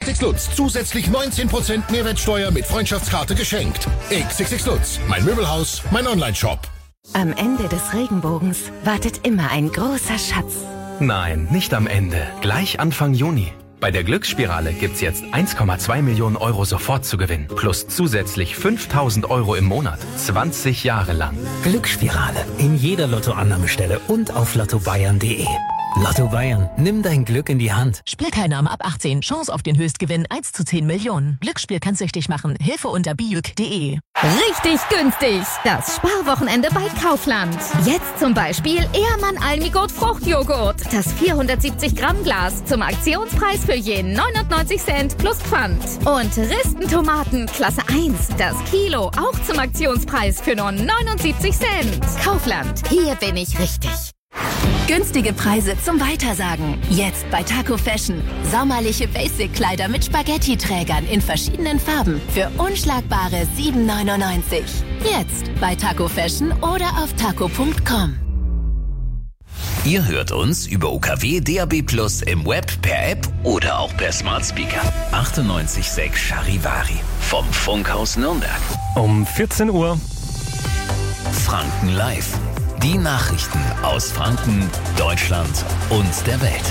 XXX Lutz. Zusätzlich 19% Mehrwertsteuer mit Freundschaftskarte geschenkt. XXX Lutz. Mein Möbelhaus, mein Onlineshop. Am Ende des Regenbogens wartet immer ein großer Schatz. Nein, nicht am Ende. Gleich Anfang Juni. Bei der Glücksspirale gibt's jetzt 1,2 Millionen Euro sofort zu gewinnen. Plus zusätzlich 5.000 Euro im Monat. 20 Jahre lang. Glücksspirale. In jeder Lottoannahmestelle und auf lottobayern.de. Lotto Bayern. Nimm dein Glück in die Hand. Spielteilnahme ab 18. Chance auf den Höchstgewinn 1:10 Millionen. Glücksspiel kann süchtig machen. Hilfe unter bijuk.de. Richtig günstig. Das Sparwochenende bei Kaufland. Jetzt zum Beispiel Ehrmann Almigurt Fruchtjoghurt. Das 470 Gramm Glas zum Aktionspreis für je 99 Cent plus Pfand. Und Ristentomaten Klasse 1. Das Kilo auch zum Aktionspreis für nur 79 Cent. Kaufland. Hier bin ich richtig. Günstige Preise zum Weitersagen. Jetzt bei Taco Fashion. Sommerliche Basic-Kleider mit Spaghetti-Trägern in verschiedenen Farben für unschlagbare 7,99. Jetzt bei Taco Fashion oder auf taco.com. Ihr hört uns über UKW DAB+ im Web, per App oder auch per Smart Speaker. 98.6 Charivari vom Funkhaus Nürnberg. Um 14 Uhr. Franken Live. Die Nachrichten aus Franken, Deutschland und der Welt.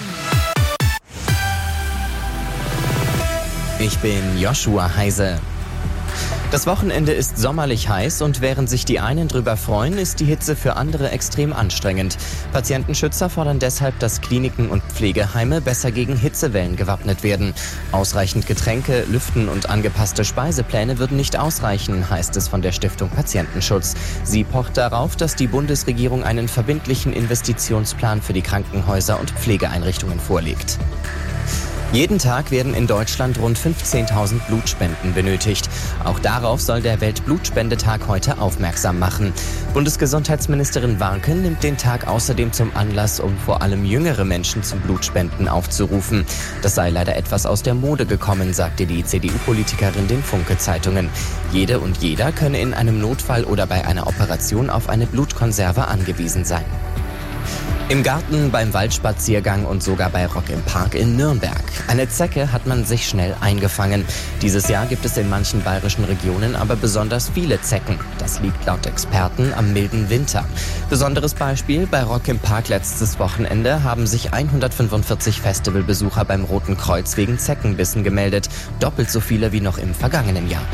Ich bin Joshua Heise. Das Wochenende ist sommerlich heiß und während sich die einen drüber freuen, ist die Hitze für andere extrem anstrengend. Patientenschützer fordern deshalb, dass Kliniken und Pflegeheime besser gegen Hitzewellen gewappnet werden. Ausreichend Getränke, Lüften und angepasste Speisepläne würden nicht ausreichen, heißt es von der Stiftung Patientenschutz. Sie pocht darauf, dass die Bundesregierung einen verbindlichen Investitionsplan für die Krankenhäuser und Pflegeeinrichtungen vorlegt. Jeden Tag werden in Deutschland rund 15.000 Blutspenden benötigt. Auch darauf soll der Weltblutspendetag heute aufmerksam machen. Bundesgesundheitsministerin Warnke nimmt den Tag außerdem zum Anlass, um vor allem jüngere Menschen zum Blutspenden aufzurufen. Das sei leider etwas aus der Mode gekommen, sagte die CDU-Politikerin den Funke-Zeitungen. Jede und jeder könne in einem Notfall oder bei einer Operation auf eine Blutkonserve angewiesen sein. Im Garten, beim Waldspaziergang und sogar bei Rock im Park in Nürnberg. Eine Zecke hat man sich schnell eingefangen. Dieses Jahr gibt es in manchen bayerischen Regionen aber besonders viele Zecken. Das liegt laut Experten am milden Winter. Besonderes Beispiel: bei Rock im Park letztes Wochenende haben sich 145 Festivalbesucher beim Roten Kreuz wegen Zeckenbissen gemeldet. Doppelt so viele wie noch im vergangenen Jahr.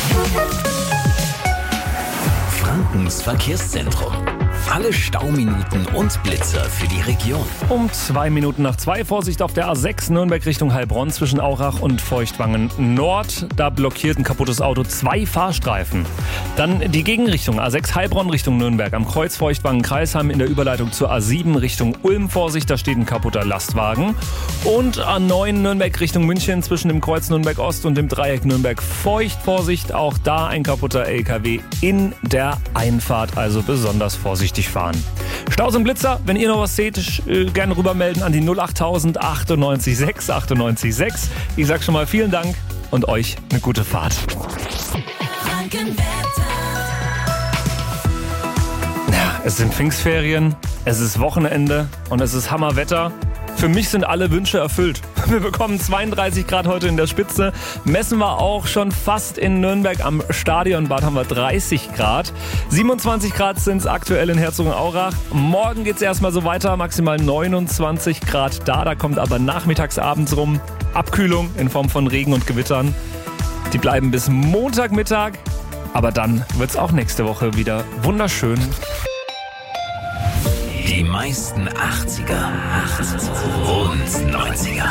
Frankens Verkehrszentrum. Alle Stauminuten und Blitzer für die Region. Um 2:02. Vorsicht auf der A6 Nürnberg Richtung Heilbronn zwischen Aurach und Feuchtwangen Nord. Da blockiert ein kaputtes Auto 2 Fahrstreifen. Dann die Gegenrichtung A6 Heilbronn Richtung Nürnberg. Am Kreuz Feuchtwangen-Kreisheim in der Überleitung zur A7 Richtung Ulm. Vorsicht, da steht ein kaputter Lastwagen. Und A9 Nürnberg Richtung München zwischen dem Kreuz Nürnberg Ost und dem Dreieck Nürnberg Feucht. Vorsicht, auch da ein kaputter LKW in der Einfahrt. Also besonders vorsichtig fahren. Staus und Blitzer, wenn ihr noch was seht, gerne rübermelden an die 08000 98 6 98 6. Ich sag schon mal vielen Dank und euch eine gute Fahrt. Ja, es sind Pfingstferien, es ist Wochenende und es ist Hammerwetter. Für mich sind alle Wünsche erfüllt. Wir bekommen 32 Grad heute in der Spitze. Messen wir auch schon fast in Nürnberg am Stadionbad haben wir 30 Grad. 27 Grad sind es aktuell in Herzogenaurach. Morgen geht es erstmal so weiter, maximal 29 Grad da. Da kommt aber nachmittags, abends rum Abkühlung in Form von Regen und Gewittern. Die bleiben bis Montagmittag. Aber dann wird es auch nächste Woche wieder wunderschön. Die meisten 80er und 90er.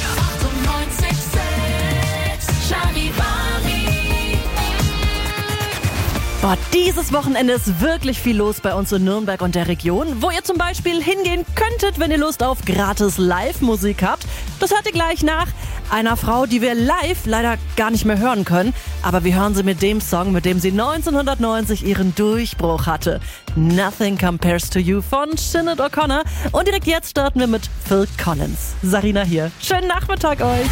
Boah, dieses Wochenende ist wirklich viel los bei uns in Nürnberg und der Region, wo ihr zum Beispiel hingehen könntet, wenn ihr Lust auf gratis Live-Musik habt. Das hört ihr gleich nach einer Frau, die wir live leider gar nicht mehr hören können. Aber wir hören sie mit dem Song, mit dem sie 1990 ihren Durchbruch hatte. Nothing Compares to You von Sinead O'Connor. Und direkt jetzt starten wir mit Phil Collins. Sarina hier. Schönen Nachmittag euch.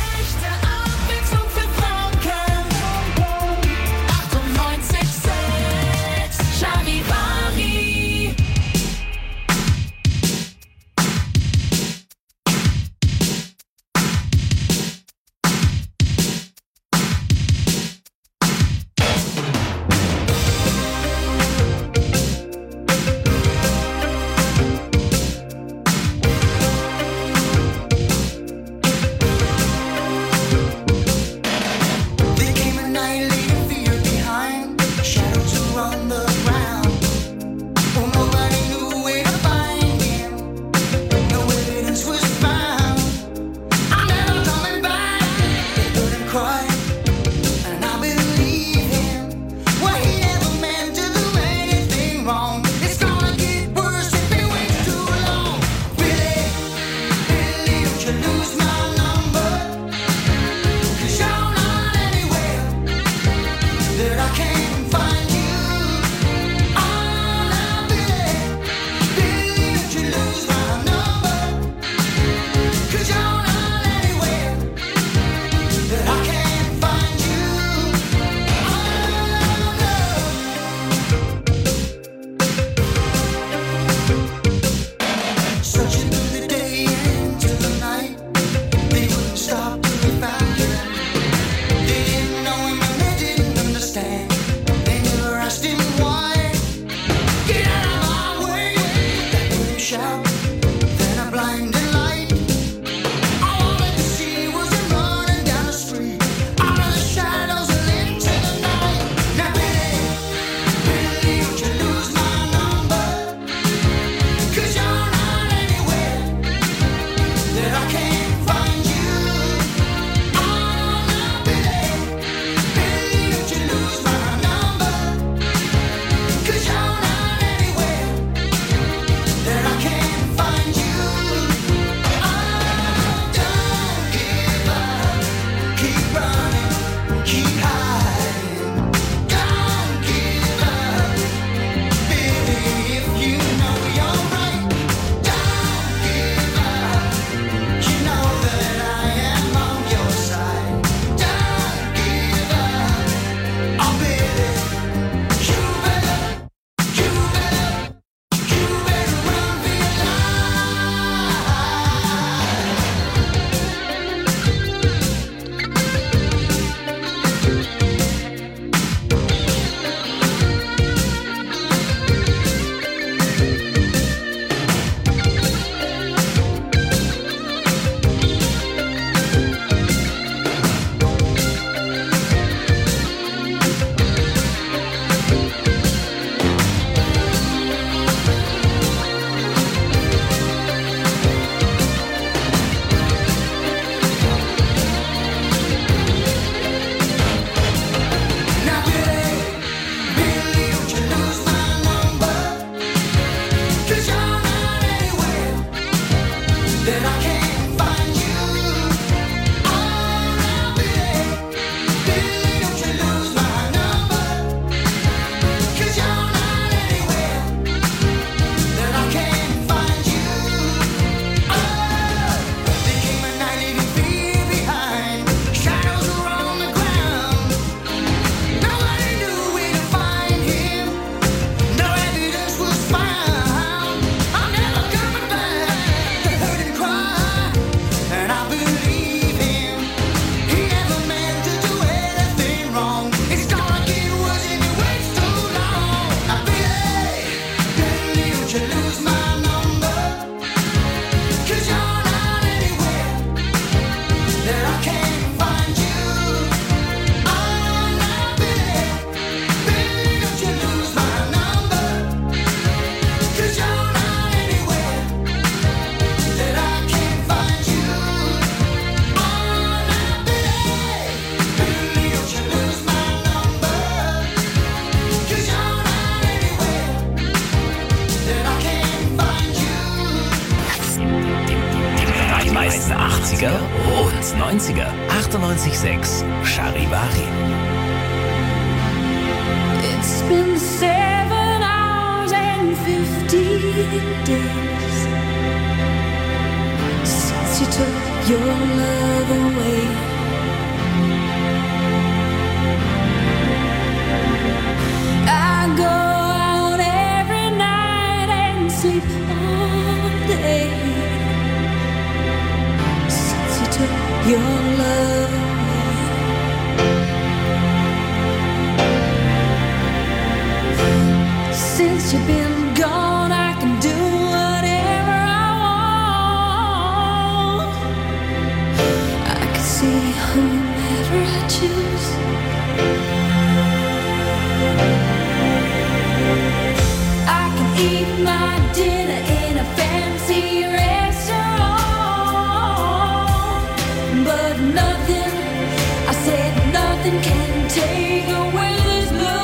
80er und 90er. 98.6 Charivari. It's been 7 hours and 15 days since you took your love away. I go out every night and sleep all day since you took your love away. Since you've been gone, I can do whatever I want. I can see whomever I choose. I can eat my dinner in a fancy restaurant, but nothing, I said nothing can take away this blues.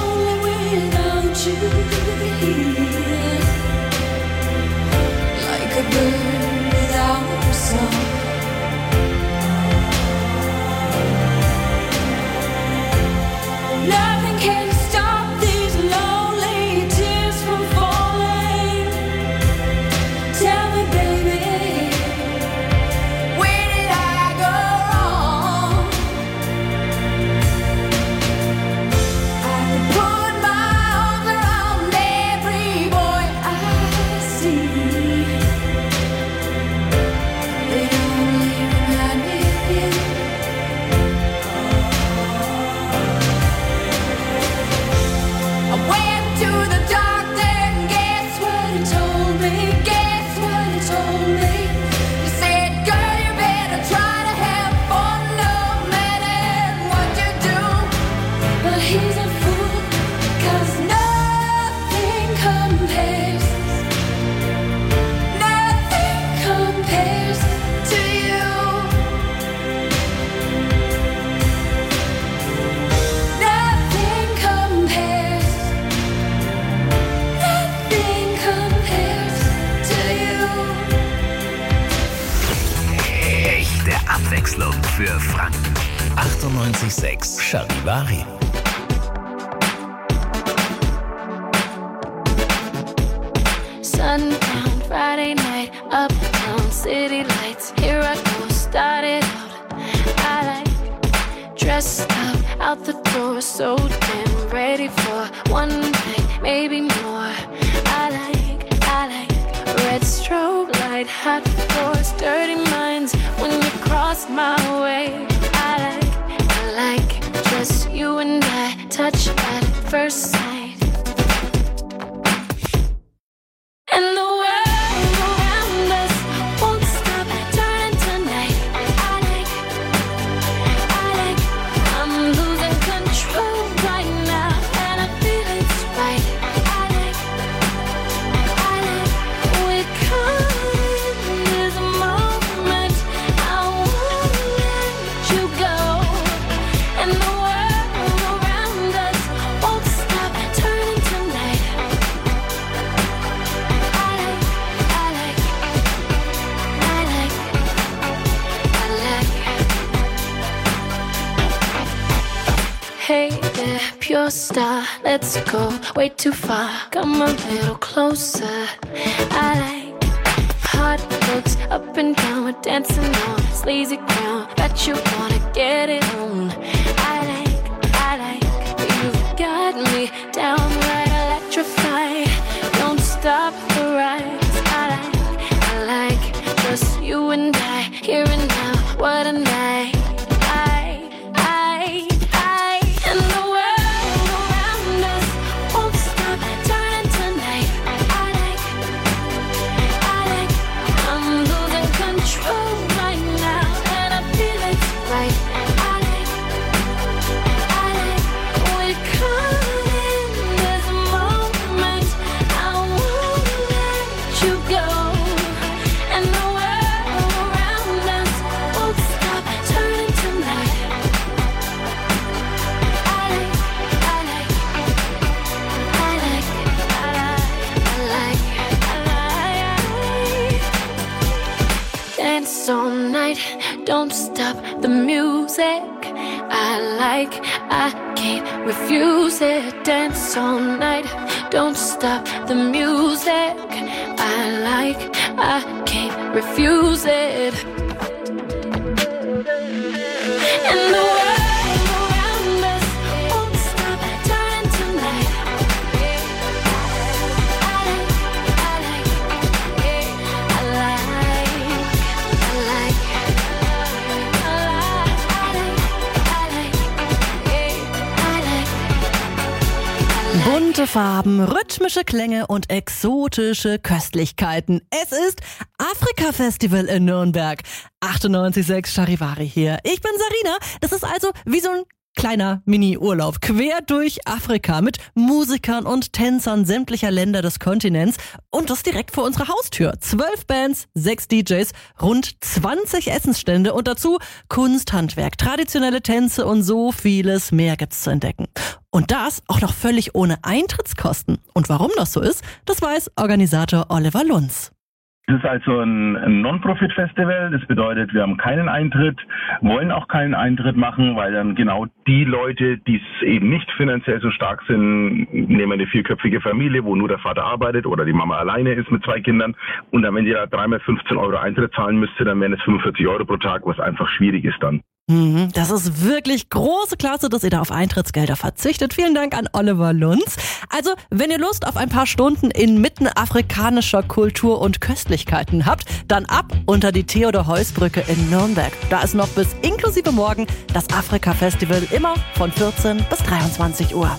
Like für Franken. 98,6 Charivari. Sundown, Friday night, uptown, city lights. Here I go, started out. I like dressed up, out the door, so damn ready for one night, maybe more. I like red strobe light, hot floors, dirty minds. When you cross my way, I like just you and I, touch at first sight. And the world around us won't stop turning tonight. I like, I'm losing control right now, and I feel it's right. I like, we're caught in this moment. I won't let you go. And the world around us won't stop turning tonight. Hey there, pure star, let's go way too far. Come a little closer. I like hot looks up and down, we're dancing on sleazy ground. Bet you wanna get it on. I like, you've got me downright electrified. Don't stop the rise. I like just you and I, here and now. What a night. And the world around us won't stop turning tonight. I like, I'm losing control right now, and I feel it's right. I like, we're caught in this moment. I won't let you go. And the world around us won't stop turning tonight. Dance all night, don't stop the music. I can't refuse it. Dance all night, don't stop the music. I can't refuse it. And the world around us won't stop turning tonight. Bunte Farben, rhythmische Klänge und exotische Köstlichkeiten. Es ist Afrika-Festival in Nürnberg. 98,6 Charivari hier. Ich bin Sarina. Das ist also wie so ein kleiner Mini-Urlaub quer durch Afrika mit Musikern und Tänzern sämtlicher Länder des Kontinents und das direkt vor unserer Haustür. 12 Bands, 6 DJs, rund 20 Essensstände und dazu Kunst, Handwerk, traditionelle Tänze und so vieles mehr gibt's zu entdecken. Und das auch noch völlig ohne Eintrittskosten. Und warum das so ist, das weiß Organisator Oliver Lunz. Es ist also ein Non-Profit-Festival. Das bedeutet, wir haben keinen Eintritt, wollen auch keinen Eintritt machen, weil dann genau die Leute, die es eben nicht finanziell so stark sind, nehmen eine 4-köpfige Familie, wo nur der Vater arbeitet oder die Mama alleine ist mit 2 Kindern. Und dann, wenn die da 3x 15 Euro Eintritt zahlen müsste, dann wären es 45 Euro pro Tag, was einfach schwierig ist dann. Das ist wirklich große Klasse, dass ihr da auf Eintrittsgelder verzichtet. Vielen Dank an Oliver Lunz. Also, wenn ihr Lust auf ein paar Stunden inmitten afrikanischer Kultur und Köstlichkeiten habt, dann ab unter die Theodor-Heuss-Brücke in Nürnberg. Da ist noch bis inklusive morgen das Afrika-Festival immer von 14 bis 23 Uhr.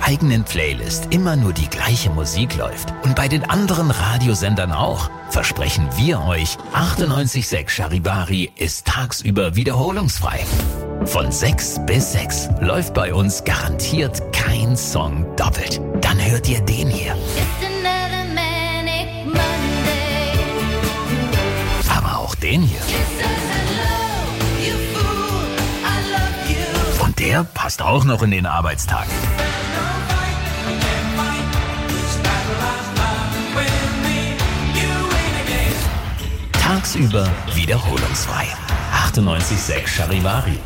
eigenen Playlist immer nur die gleiche Musik läuft und bei den anderen Radiosendern auch, versprechen wir euch, 98.6 Charivari ist tagsüber wiederholungsfrei. Von 6 bis 6 läuft bei uns garantiert kein Song doppelt. Dann hört ihr den hier. Aber auch den hier. Und der passt auch noch in den Arbeitstag. Tagsüber wiederholungsfrei. 98.6 Charivari.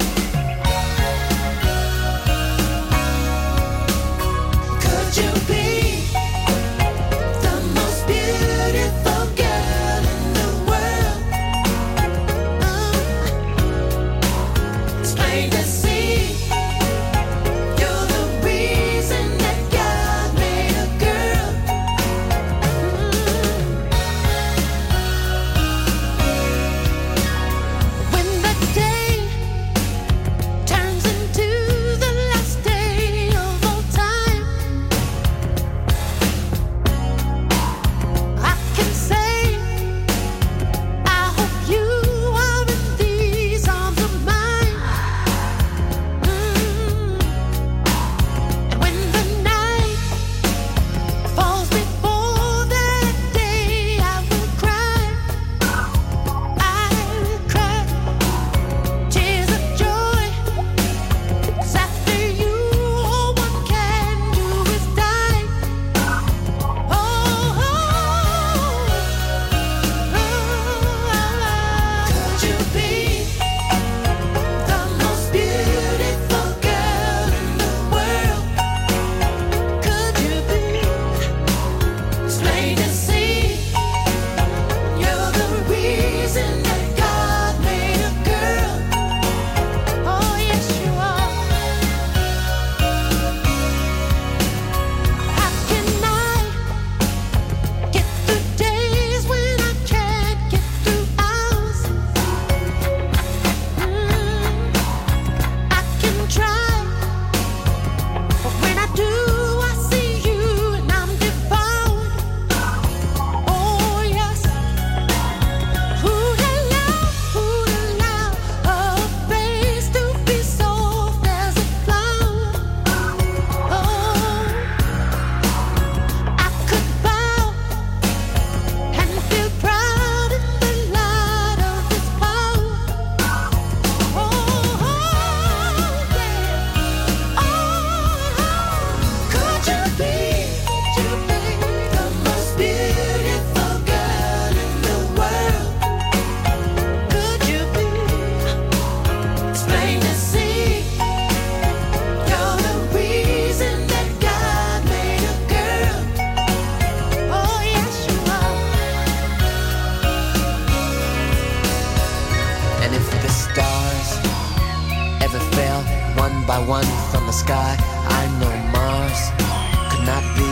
one from the sky. I know Mars could not be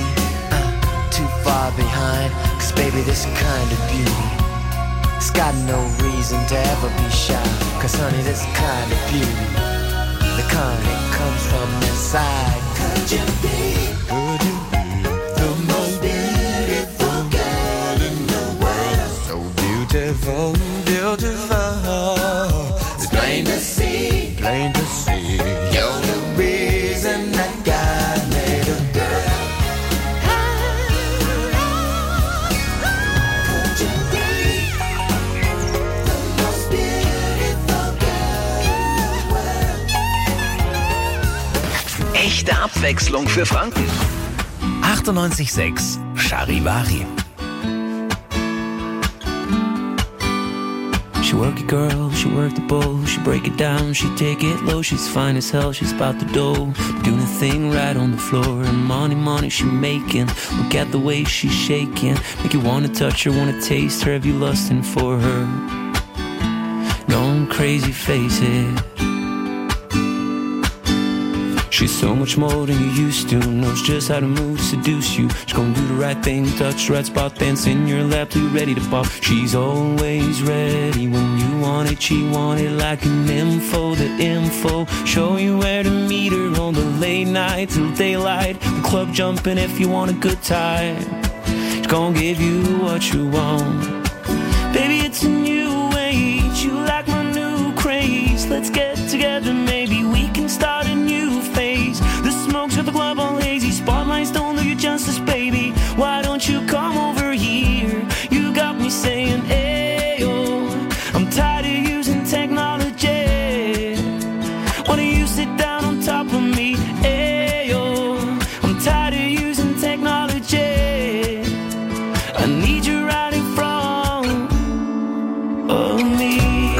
too far behind, 'cause baby, this kind of beauty, it's got no reason to ever be shy. 'Cause honey, this kind of beauty, the kind that comes from inside. Could you be the most beautiful girl in the world? So beautiful, beautiful. It's plain to see, plain to see. You're the reason that God made a girl. Could you be the most beautiful girl in the world? Echte Abwechslung für Franken. 98.6 Charivari. She work it, girl, she work the bowl. She break it down, she take it low. She's fine as hell, she's about the dough. Doing a thing right on the floor. And money, money she making. Look at the way she's shaking. Make you wanna touch her, wanna taste her. Have you lusting for her? Going crazy, face it. She's so much more than you used to. Knows just how to move, seduce you. She's gonna do the right thing, touch the right spot, dance in your lap till you're ready to pop. She's always ready when you want she wanted like an info, the info. Show you where to meet her on the late night till daylight. The club jumping if you want a good time. She's gonna give you what you want. Baby, it's a new age, you like my new craze. Let's get together, maybe we can start a new phase. The smoke's at the club all hazy, spotlights don't do you justice, baby. Why don't you come over here? You got me saying, ayo, I'm tired of using technology. Why don't you sit down on top of me? Ayo, I'm tired of using technology. I need you right in front of me.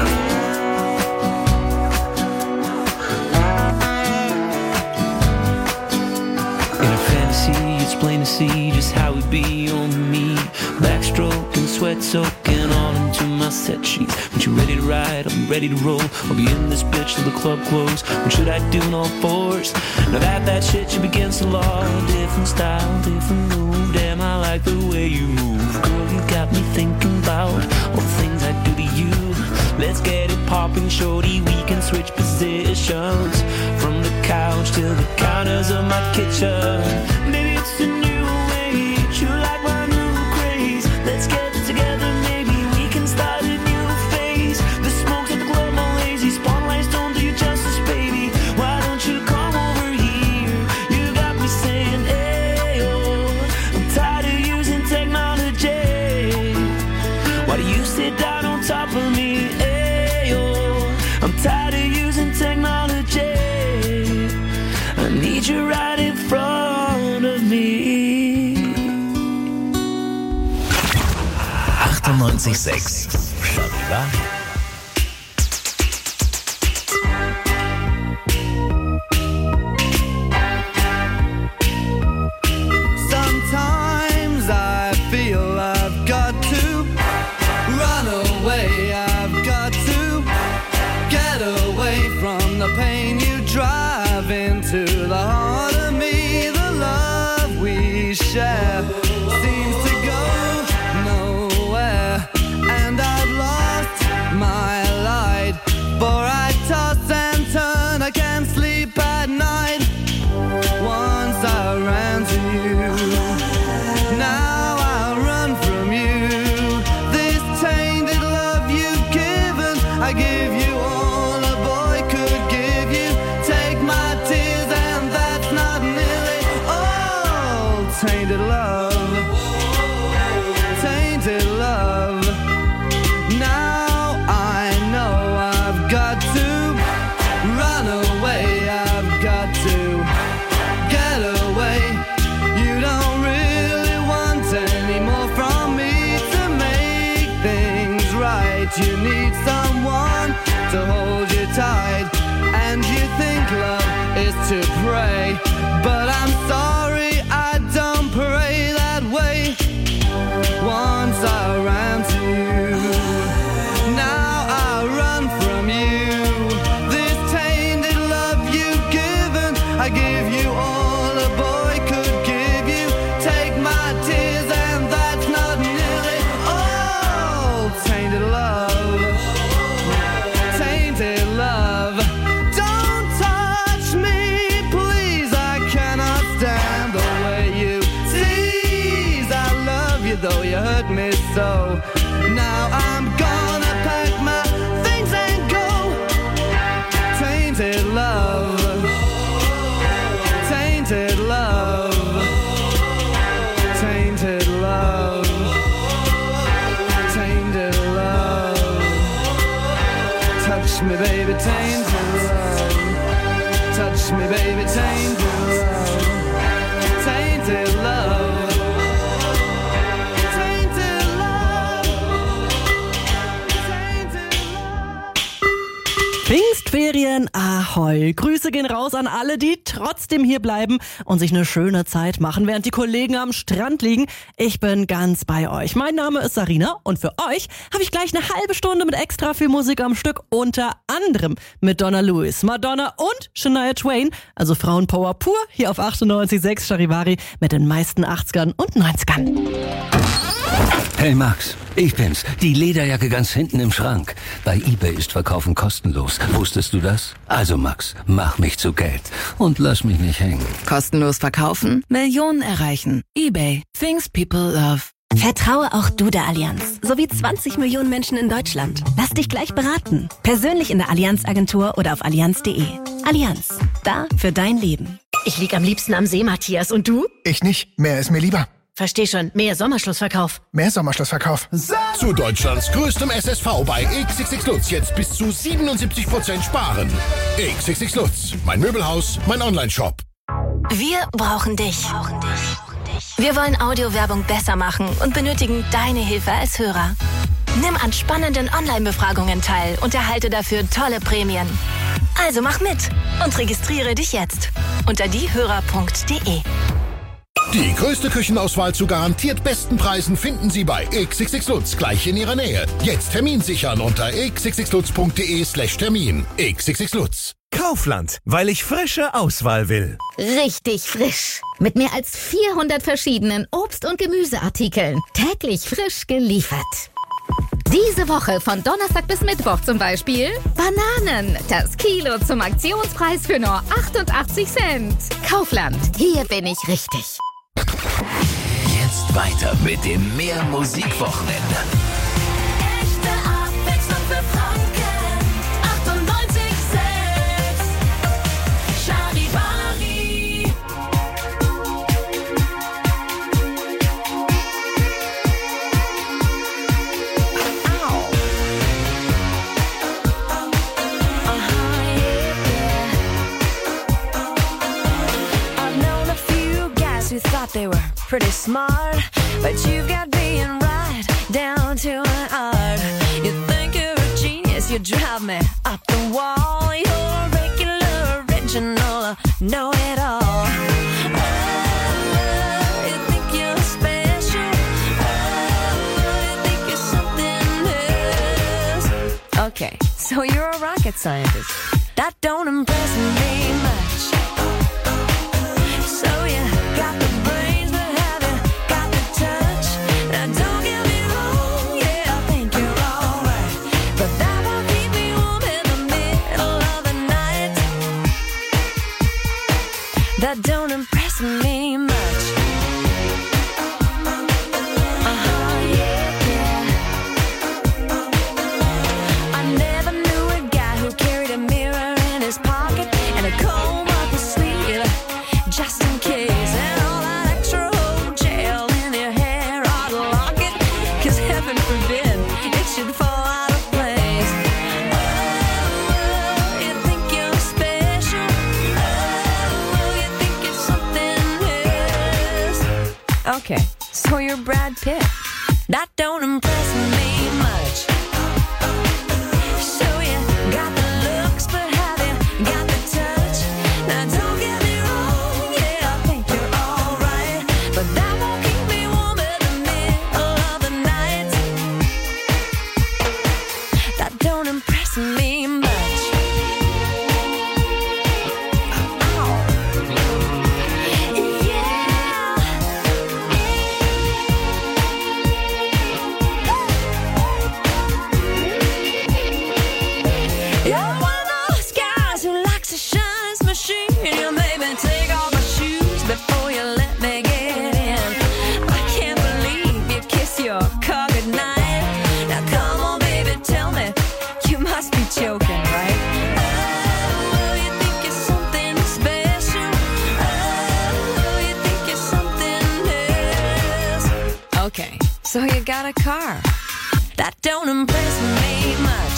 In a fantasy, it's plain to see just how it be on me. Backstroke and sweat soaking all into my set sheets. When you're ready to ride, I'm ready to roll. I'll be in this bitch till the club close. What should I do in all fours? Now that shit should be against the law. Different style, different move. Damn, I like the way you move. Girl, you got me thinking about all the things I do to you. Let's get it popping, shorty. We can switch positions from the couch to the counters of my kitchen. Maybe it's a new age. You like my new craze. Let's get together, maybe we can start a new phase. The smoke's at the club all lazy, spotlights don't do you justice, baby. Why don't you come over here? You got me saying, ayo, I'm tired of using technology. Why do you sit down on top of me? Ayo, I'm tired of using technology. I need you right in front of me. 98.6 Charivari. Sometimes I feel I've got to run away. I've got to get away from the pain you drive into the heart of me. The love we share seems to go nowhere, and I've lost my light. For I toss and turn, I can't sleep at night. Once I ran to you, now I run from you. This tainted love you've given, I give you all a boy could give you. Take my tears and that's not nearly all. Tainted love, tainted love. Now I know I've got to run away. I've got to get away. You don't really want any more from me to make things right. You need someone to hold you tight, and you think love is to pray, but I'm sorry, I don't pray that way. Once I ran to you, now I run from you. This tainted love you've given, I give you all a boy could give you. Take my tears and that's not nearly all. Tainted love, tainted love. Don't touch me, please, I cannot stand the way you tease. I love you though you hurt me so. Now I'm gonna pack my things and go. Tainted love, tainted love, tainted love, tainted love. Touch me baby, tainted love. Touch me baby, tainted love. Tainted love. Tainted love. Tainted love. Pfingstferien, ahoi. Grüße gehen raus an alle, die trotzdem hier bleiben und sich eine schöne Zeit machen, während die Kollegen am Strand liegen. Ich bin ganz bei euch. Mein Name ist Sarina und für euch habe ich gleich eine halbe Stunde mit extra viel Musik am Stück, unter anderem mit Donna Lewis, Madonna und Shania Twain, also Frauenpower pur, hier auf 98.6 Charivari mit den meisten 80ern und 90ern. Hey Max, ich bin's. Die Lederjacke ganz hinten im Schrank. Bei eBay ist Verkaufen kostenlos. Wusstest du das? Also Max, mach mich zu Geld und lass mich nicht hängen. Kostenlos verkaufen? Millionen erreichen. eBay. Things people love. Vertraue auch du der Allianz, sowie 20 Millionen Menschen in Deutschland. Lass dich gleich beraten. Persönlich in der Allianz-Agentur oder auf allianz.de. Allianz, da für dein Leben. Ich lieg am liebsten am See, Matthias. Und du? Ich nicht. Mehr ist mir lieber. Versteh schon. Mehr Sommerschlussverkauf. Mehr Sommerschlussverkauf. Zu Deutschlands größtem SSV bei XXX Lutz jetzt bis zu 77% sparen. XXX Lutz, mein Möbelhaus, mein Onlineshop. Wir brauchen dich. Wir wollen Audiowerbung besser machen und benötigen deine Hilfe als Hörer. Nimm an spannenden Online-Befragungen teil und erhalte dafür tolle Prämien. Also mach mit und registriere dich jetzt unter diehörer.de. Die größte Küchenauswahl zu garantiert besten Preisen finden Sie bei XXX Lutz gleich in Ihrer Nähe. Jetzt Termin sichern unter xxxlutz.de/Termin. XXX Lutz. Kaufland, weil ich frische Auswahl will. Richtig frisch. Mit mehr als 400 verschiedenen Obst- und Gemüseartikeln. Täglich frisch geliefert. Diese Woche von Donnerstag bis Mittwoch zum Beispiel Bananen. Das Kilo zum Aktionspreis für nur 88 Cent. Kaufland, hier bin ich richtig. Jetzt weiter mit dem Mehr Musikwochenende. Echte Abwechslung für Franken. 98,6. Charivari. I've known a few guys who thought they were pretty smart, but you've got being right down to an art. You think you're a genius, you drive me up the wall. You're regular, original, know-it-all. Oh, you think you're special. Oh, you think you're something else. Okay, so you're a rocket scientist. That don't impress me much. So you got the brains, but have you got the touch? Now don't get me wrong, yeah, I think you're alright, but that won't keep me warm in the middle of the night. That don't impress me much. I never knew a guy who carried a mirror in his pocket and a comb up his sleeve, just in case. And all that extra old gel in your hair ought to lock it, 'cause heaven forbid it should fall out of place. Oh, you think you're special. Oh, you think you're something else. Okay, so you're Brad Pitt. That don't impress me much. So you got the looks, but have you got the touch? Now don't get me wrong, yeah, I think you're alright, but that won't keep me warm in the middle of the night. That don't impress me much. You're one of those guys who likes a shines machine. You made me take off my shoes before you let me get in. I can't believe you kiss your car goodnight. Now come on, baby, tell me, you must be joking, right? Oh, you think you're something special. Oh, you think you're something else. Okay, so you got a car. That don't impress me much.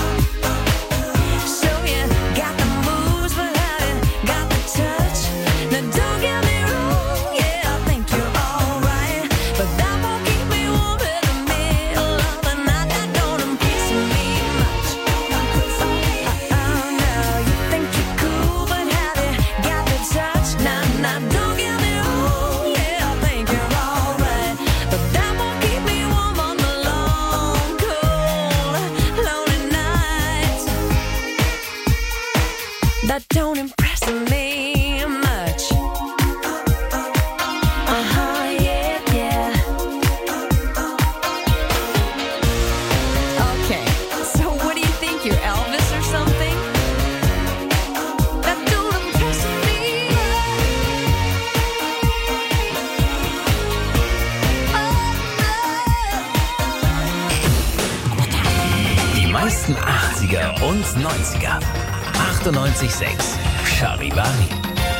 So you got the moves, but have you got the touch? Now don't get me wrong, yeah, I think you're alright, but that won't keep me warm in the middle of the night. That don't impress me much. Oh no, you think you're cool, but have you got the touch? Now don't get me wrong, yeah, I think you're alright, but that won't keep me warm on the long, cold, lonely nights. That don't impress me much. Yeah, yeah. 80er und 90er. 98.6 Charivari.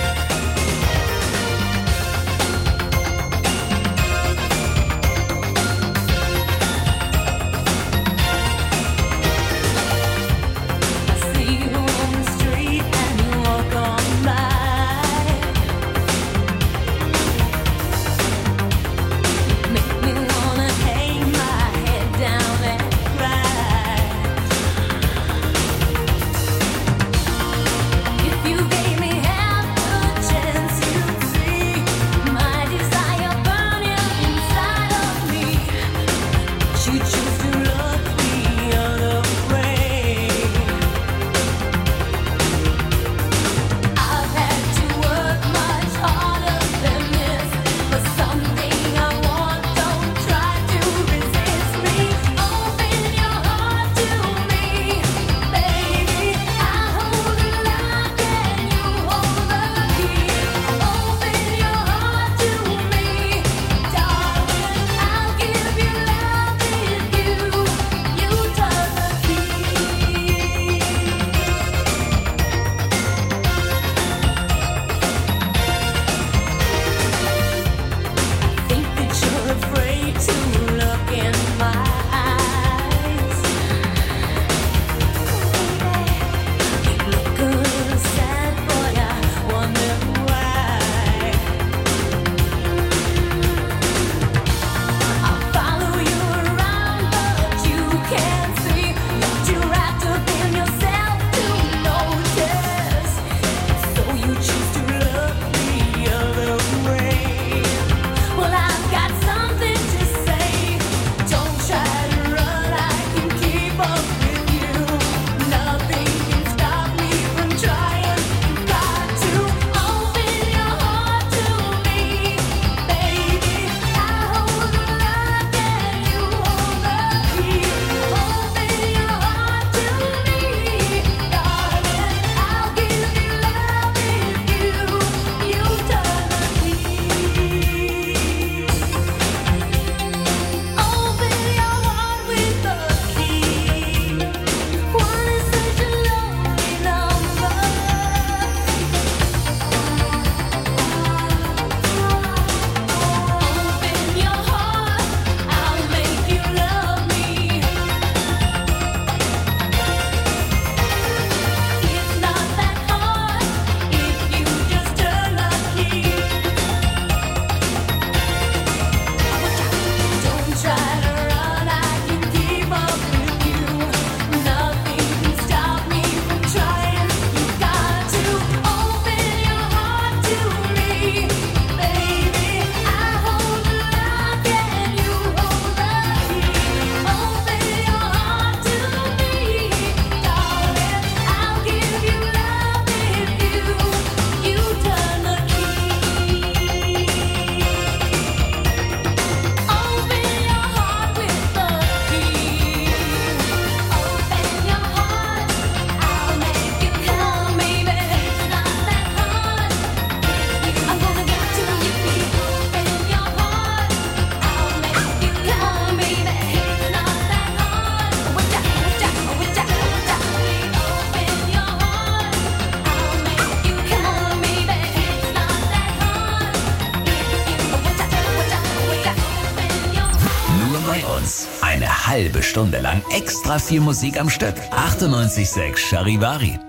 Eine halbe Stunde lang extra viel Musik am Stück. 98.6 Charivari.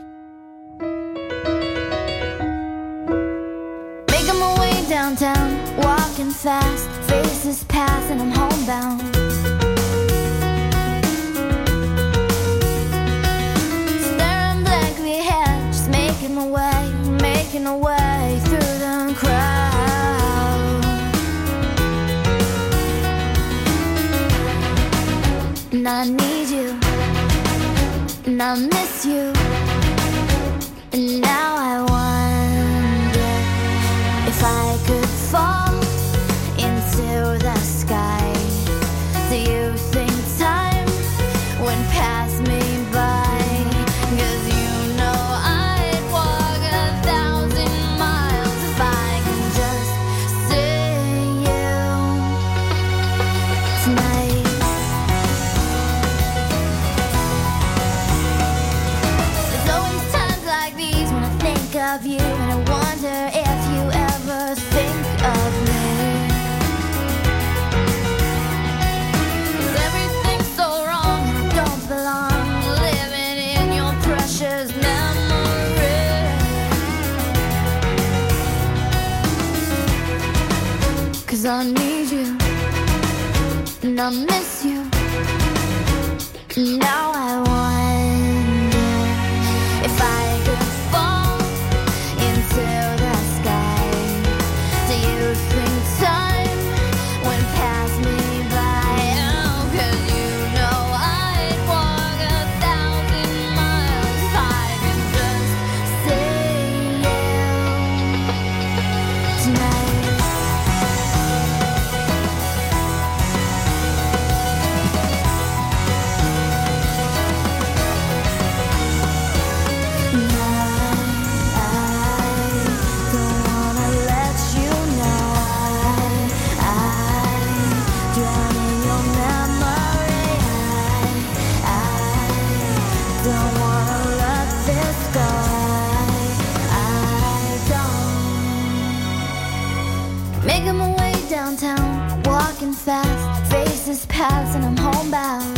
Making my way downtown, walking fast, faces pass and I'm homebound. Staring blankly ahead, just making my way through the crowd. And I need you, and I miss you, and now I wonder if I could fall into the sky. Do you think time went past me by? 'Cause you know I'd walk 1,000 miles if I can just see you tonight. and I miss you. Now I wonder if I could fall into the sky. Do you think time would pass me by? Oh, 'cause you know I'd walk 1,000 miles if I could just see you tonight. Making my way downtown, walking fast, faces pass and I'm homebound.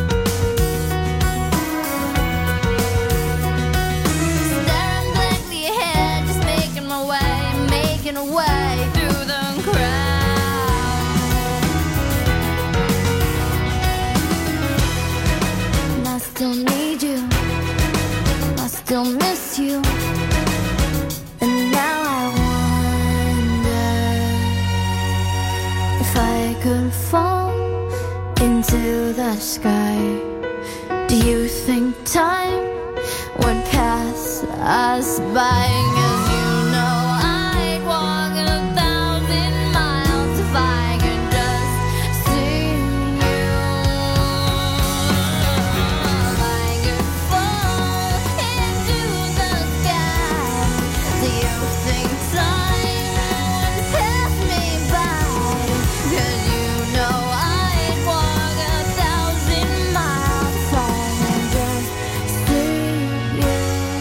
Staring blankly ahead, just making my way through the crowd. And I still need you, I still miss you. And now I if I could fall into the sky, do you think time would pass us by? 'Cause you know I'd walk 1,000 miles if I could just see you. If I could fall into the sky, do you think time would pass me by? 'Cause you know I'd walk 1,000 miles if I could just see you.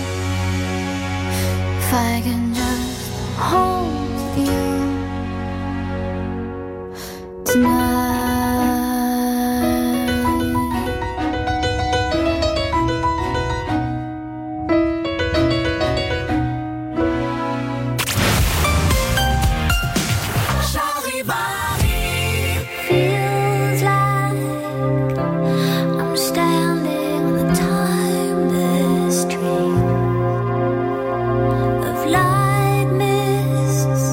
If I can just hold you tonight. Feels like I'm standing on the timeless stream of light mists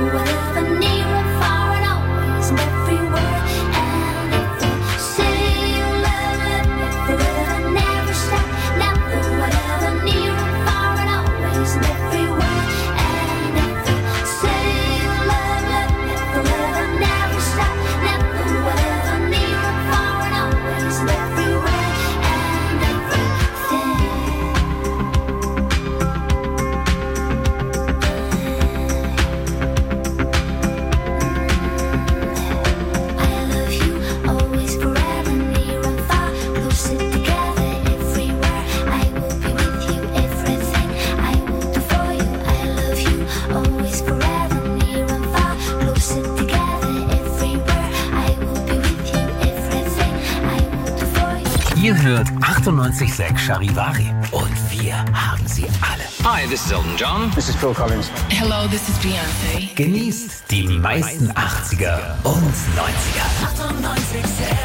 wherever, near and far and always and everywhere. And if you say you love me forever, never stop, never, whatever, near and far and always and everywhere. And if you say you love me forever, never stop, never, whatever, near and far and always and everywhere. And everything. Always forever, near and far, closer together everywhere. I will be with you, everything I will do for you. I love you, always forever, near and far, closer together everywhere. I will be with you, everything I will do for you. Ihr hört 98.6 Charivari und wir haben sie alle. Hi, this is Elton John. This is Phil Collins. Hello, this is Beyoncé. Genießt die meisten 80er und 90er. 98.6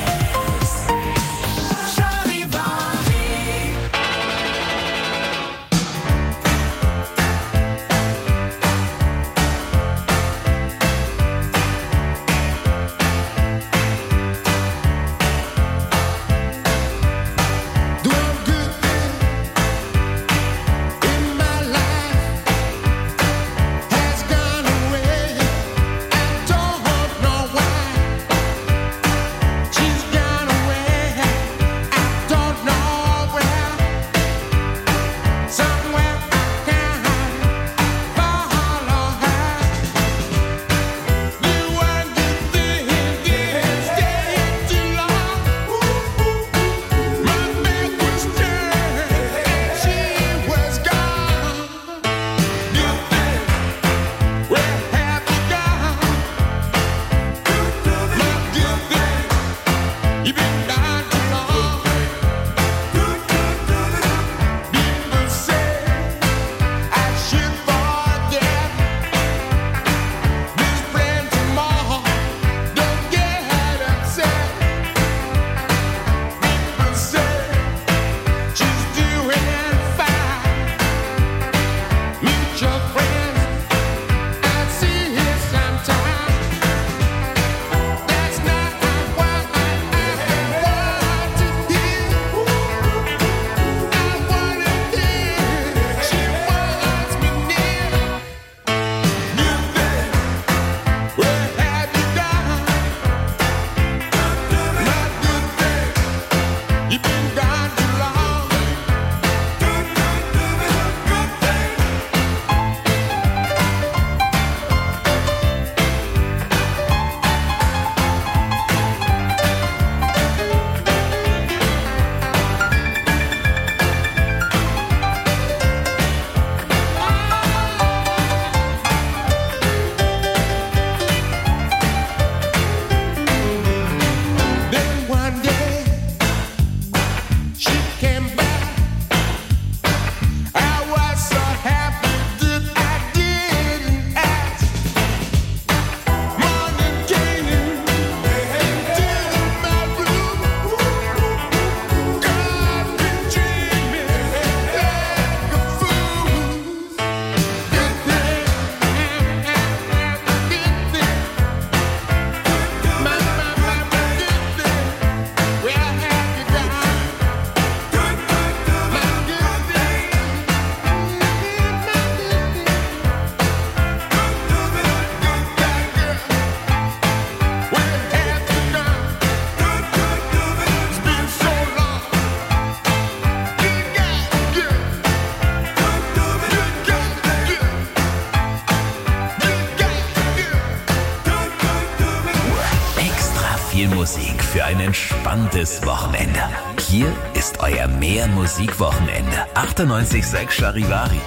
Musik für ein entspanntes Wochenende. Hier ist euer Mehr-Musik-Wochenende. 98.6 Charivari.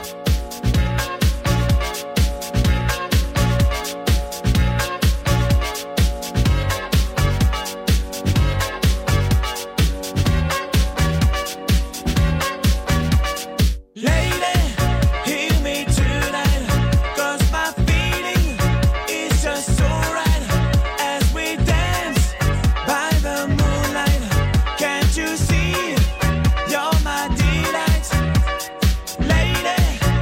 Lady,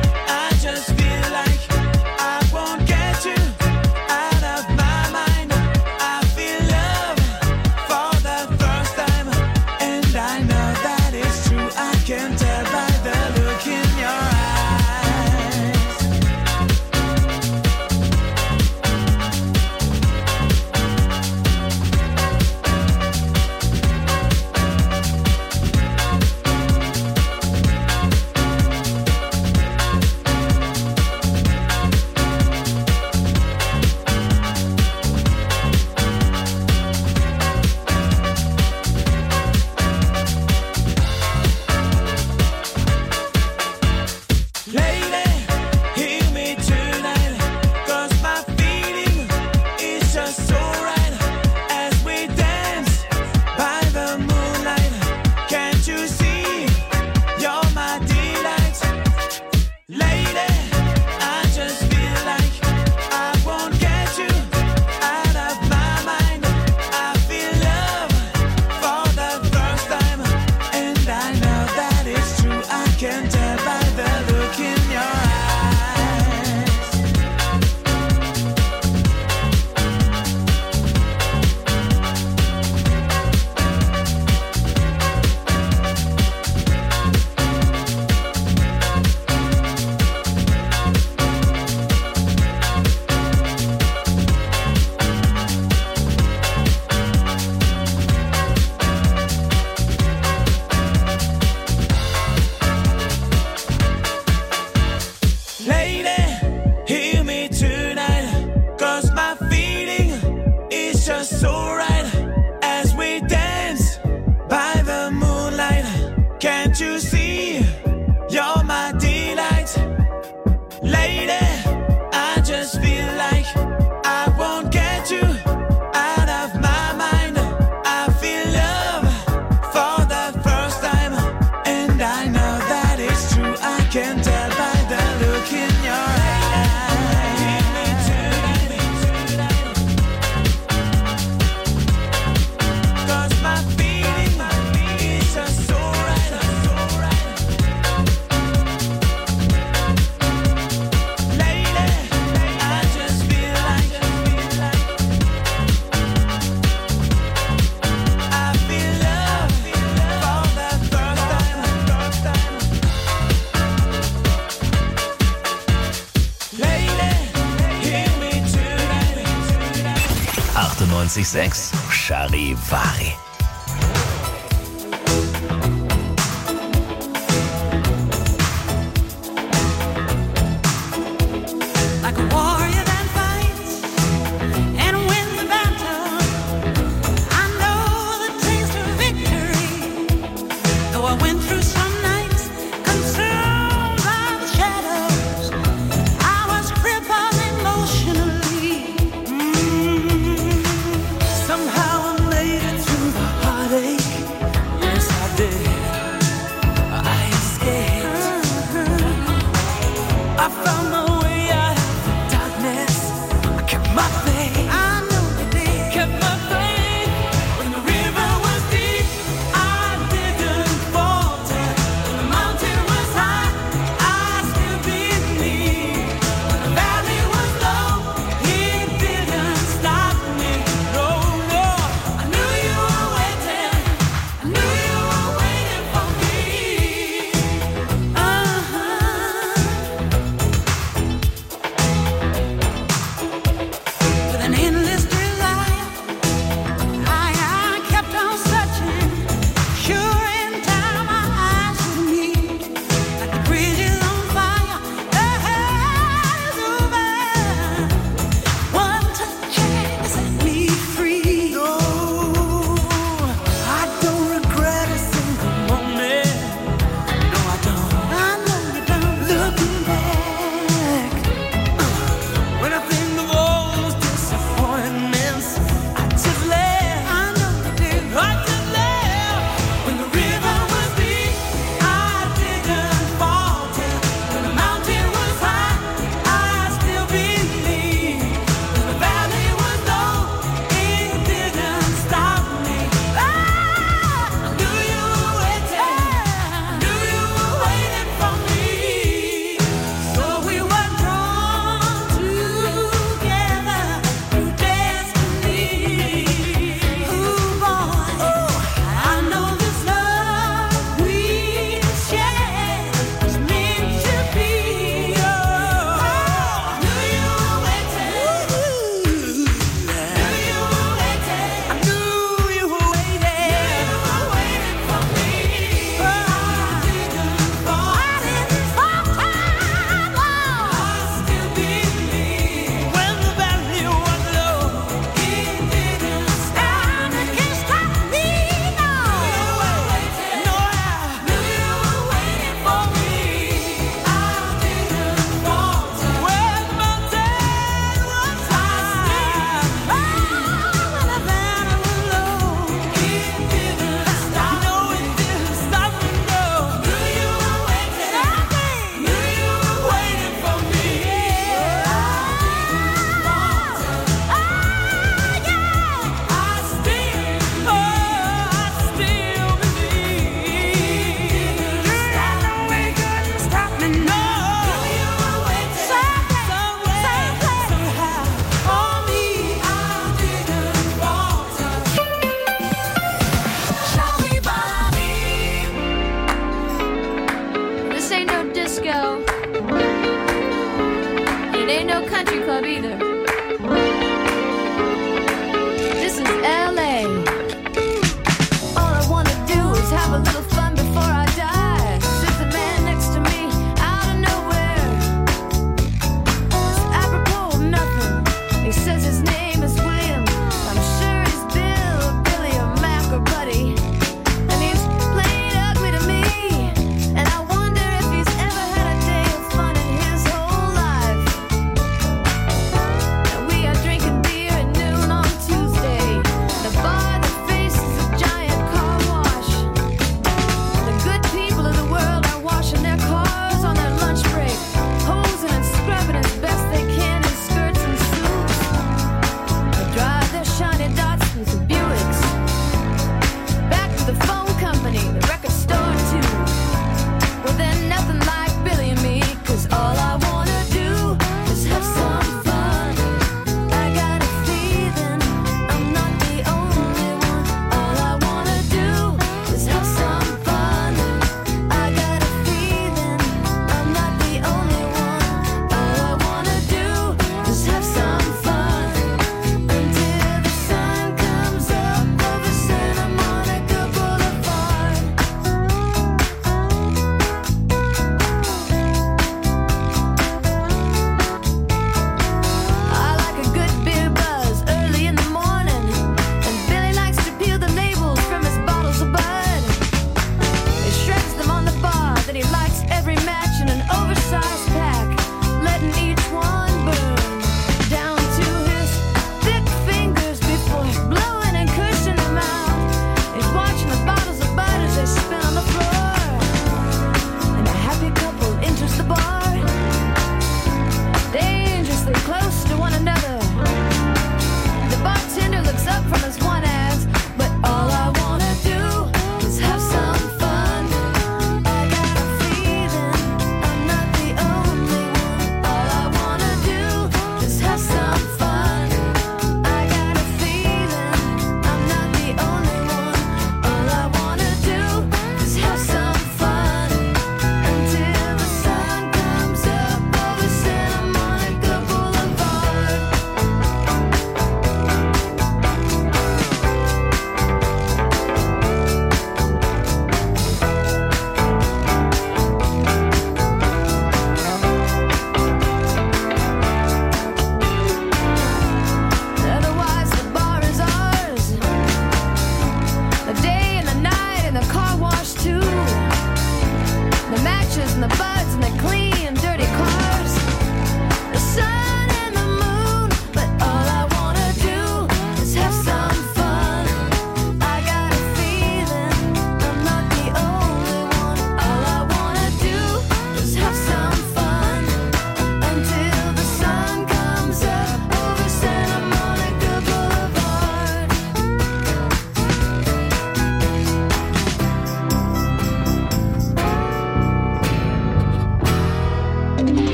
98.6 Charivari.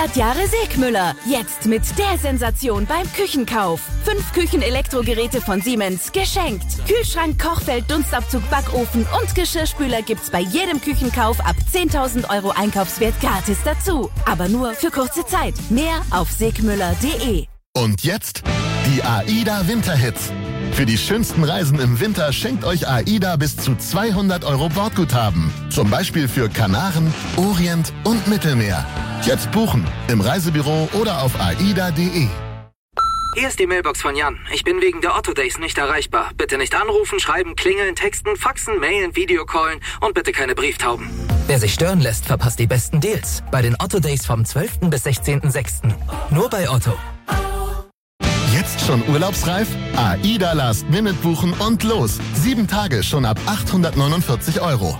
100 Jahre Segmüller. Jetzt mit der Sensation beim Küchenkauf. 5 Küchenelektrogeräte von Siemens geschenkt. Kühlschrank, Kochfeld, Dunstabzug, Backofen und Geschirrspüler gibt's bei jedem Küchenkauf ab 10.000 € Einkaufswert gratis dazu. Aber nur für kurze Zeit. Mehr auf segmüller.de. Und jetzt die AIDA Winterhits. Für die schönsten Reisen im Winter schenkt euch AIDA bis zu 200 € Bordguthaben. Zum Beispiel für Kanaren, Orient und Mittelmeer. Jetzt buchen im Reisebüro oder auf aida.de. Hier ist die Mailbox von Jan. Ich bin wegen der Otto Days nicht erreichbar. Bitte nicht anrufen, schreiben, klingeln, texten, faxen, mailen, Videocallen und bitte keine Brieftauben. Wer sich stören lässt, verpasst die besten Deals. Bei den Otto Days vom 12. bis 16.06. Nur bei Otto. Jetzt schon urlaubsreif? AIDA Last Minute buchen und los. 7 Tage schon ab 849 €.